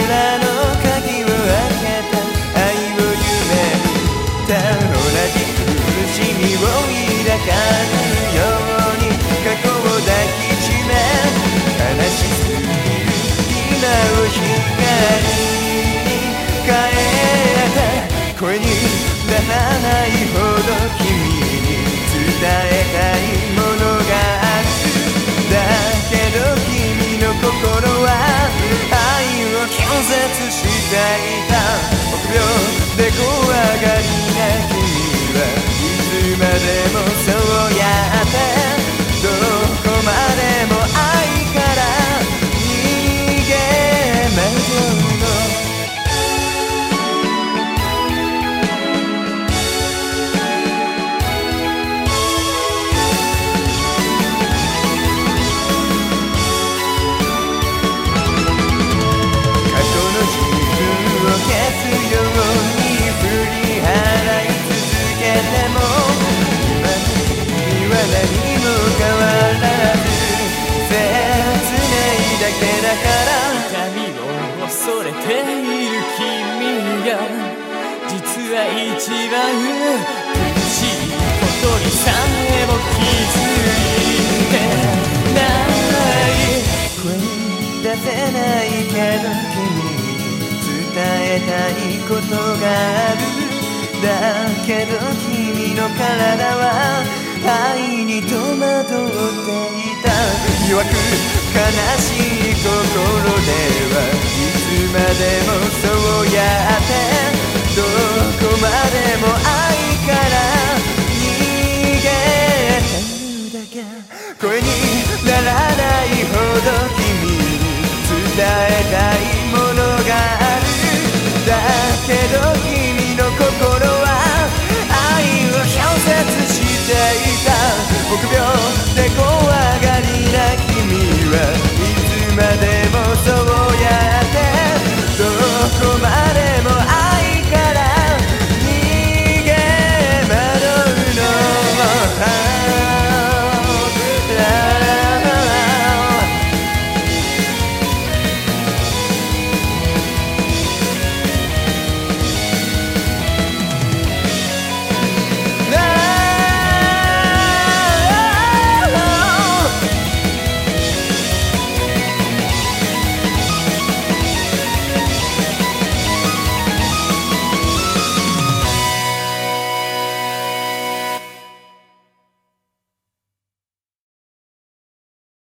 空の鍵を開けた愛を夢見た同じ苦しみを抱かぬように過去を抱きしめ悲しすぎる今を光に変えた声にならないほど君に伝えたいものがあるだけど君の心は愛を拒絶していた臆病で怖がりな君はいつまでもそうやってどこまでも愛から逃げ惑うの消すように振り払い続けても今君は何も変わらず切ないだけだから痛みを恐れている君が実は一番苦しいことにさえも気づいてない声に出せないけど君伝えたいことがあるだけど君の体は愛に戸惑っていた弱く悲しい心ではいつまでも